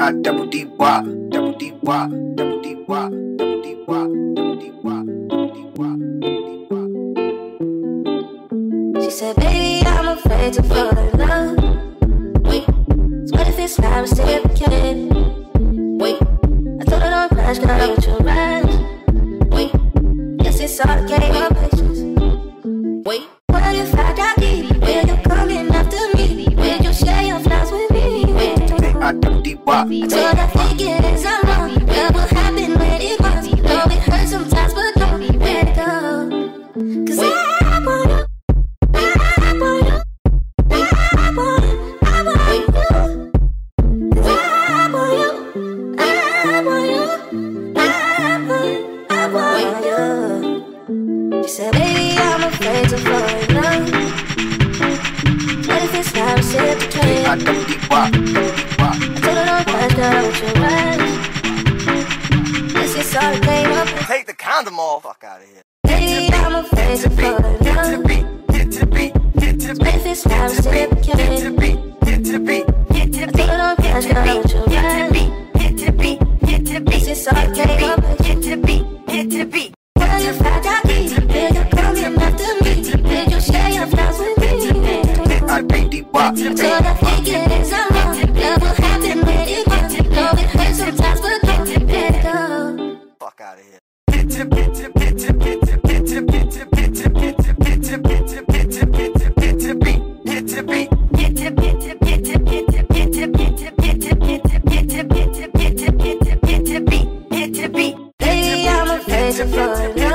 I double D wop, double D wop, double D wop, double D wop, double D wop, double D wop, double D wop. She said, baby, I'm afraid to fall in love. Wait, so what if it's not reciprocated? Wait, I told her don't rush, girl, don't you rush. Wait, guess it's all a game of patience. Wait, what if I got greedy? Will you come in after me? Will you share your flaws with me? I double D wop. I told her, think it is I'm wrong. What will happen when it comes? Know it hurts sometimes, but don't let it go. Cause I want you. She said, baby, I'm afraid to fall in love. What if it's not reciprocated? I double D wop, double D wop. I told her don't rush, girl, don't you rush. Guess it's all a game of it. Take the condom off. Fuck out of here. Baby, I'm afraid to fall in love. Get to the beat, get to the beat, get to the What if it's not reciprocated? Get to the beat, get to the beat, get to the beat. I told her don't rush, girl, don't you rush. Get to the beat, get to the beat, Guess it's all a game of it. get to the beat, get to the beat. What if I got greedy? Will you come in after me? Will you share your flaws with me? I double D wop. I told her, think it is I'm wrong. What will happen when it comes? Know it hurts sometimes, but don't let it go. Fuck out of here. Get to the beat, get to the beat, get to the beat, get to the beat, get to the beat, get to the beat, get to the beat, get to the beat, get to the beat, get to the beat, get to the beat, get to the beat, get to the beat, get to the beat, get to the beat, get to the beat, get to the beat. Baby, I'm afraid to fall in love.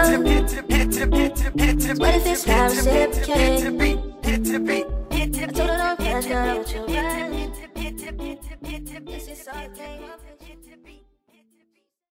What if it's not reciprocated? I told her don't rush, girl, don't you rush. Guess it's all a game of it.